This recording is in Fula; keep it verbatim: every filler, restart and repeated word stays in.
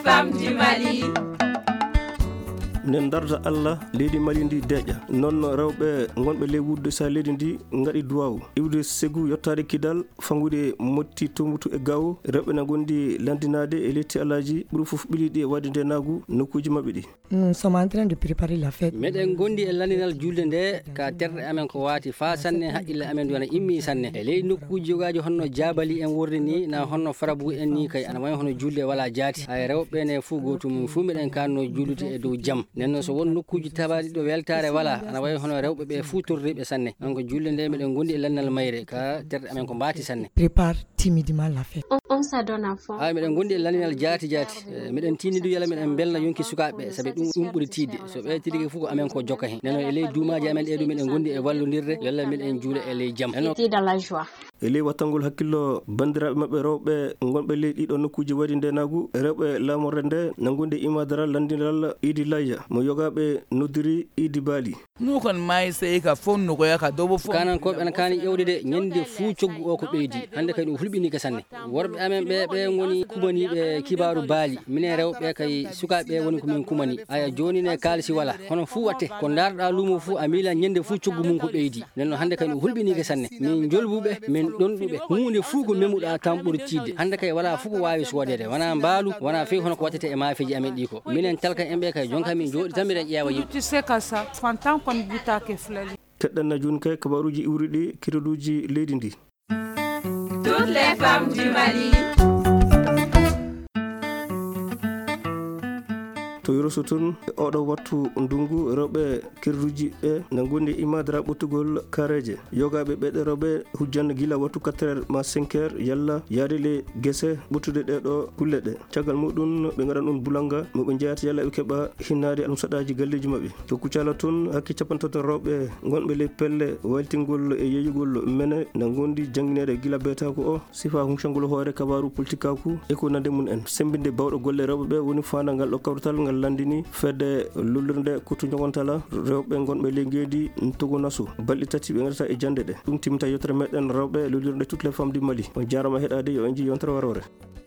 femmes du Mali. nen darda Allah leydi Mali ndi deƴƴa non rewɓe gonɓe ley wurde sa leydi ndi gaɗi duwawu iwde segu yottade kidal fangude motti tomutu e gawu rewɓe na gondi landinade e letti alaji ɓuuri foof ɓiliɗi e wadde nde nagu nokkuji mabɓe ɗi. Nous sommes en train de préparer la fête. meɗen gondi e landinal julde nde ka terɗe amen ko wati fa sanne haqqille amen dona immi sanne e ley nokkuji jogaji honno jabali en wurde ni na honno farabu en ni kay ana wayi hono julde wala jaati ay rewɓe ne fu gotum fu meɗen kanno jullude e dow jaam nenno so won nokkuji tabaɗi ɗo weltare wala ana wayi hono rewɓe ɓe fu torriɓe sanne donc julde nde meɗen gondi e landinal mayre ka terɗe amen ko mbati sanne. Prépare timidement la fête. On s'adonne à fond. ay meɗen gondi e landinal jaati jaati meɗen tinnidu yalla meɗen belna yonki sukaɓe sabi ɗum ɗum ɓuuri tidde so ɓe tirigi fof ko amen ko jokka hen neno e ley duumaji amen ɗe ɗum meɗen gondi e wallodirde yalla meɗen juula e ley jaam dans la joie. e ley wattangol hakkillo bandiraɓe mabɓe rewɓe gonɓe ley ɗiɗo nokkuji waɗi nde nagu rewɓe lamorde nde nangude imadara landinal idi layya mo yogaɓe noddiri idi baali nukon may sey ka fonno ko yaka dobo fon kanan ko ɓen kani ƴewde de ñande fuu coggu o ko ɓeydi hande kay ɗum hulɓini ka sanne worɓe amen ɓe ɓe woni kumaniɓe kibaru baali minen rewɓe kay sukaɓe woni komin kumani aya joni ne kalisi wala hono fuu watte ko darɗa lumo fuu a miila ñande fuu coggu mum ko ɓeydi nenno hande kay ɗum hulɓini ka sanne min jolbuɓe min ɗonɗuɓe hunde fuu ko memuɗa tan ɓuuri tidde hande kay wala fuu ko wawi sodede wona mbaalu wona fewi hono ko wattete e mafiji amen ɗi ko minen talka en ɓe kay jonka min jooɗi tan mbiɗen ƴeewa yimɓe. Tu sais que ça fantan kon butake flali teɗɗanna joni kay kabaruji iwriɗi kiraduji leydi ndi. Toutes les femmes du Mali. to yoroso toon e oɗo wattu ndungu rewɓe kirruji ɓe na gondi imadara ɓottugol kareje yogaɓe ɓeɗe rewɓe hujjanno guila wattu quatre heures ma cinq heures yalla yaade le guese ɓottude ɗeɗo kulle ɗe caggal muɗum ɓe gaɗan ɗum bulanga moɓe jeyata yalla ɓe keeɓa hinnade almusaɗaji galleji mabɓe to kucala toon hakke capantato rewɓe gonɓe ley pelle waltingol e yeyugol mene na gondi jangguinede guila beetako o sifa huncangol hoore kabaru politique aku e ko nande mun en sembinde bawɗo golle rewɓe ɓe woni fandangal ɗo kawtal ngal landini fedde lullirde kutu jogontala rewɓe gonɓe ley gueedi togo nasu balɗe tati ɓe gaɗata e jande ɗe ɗum timta yettere meɗen rewɓe lullirde toutes les femmes du Mali on jarama heɗade yo en ji yontere warore.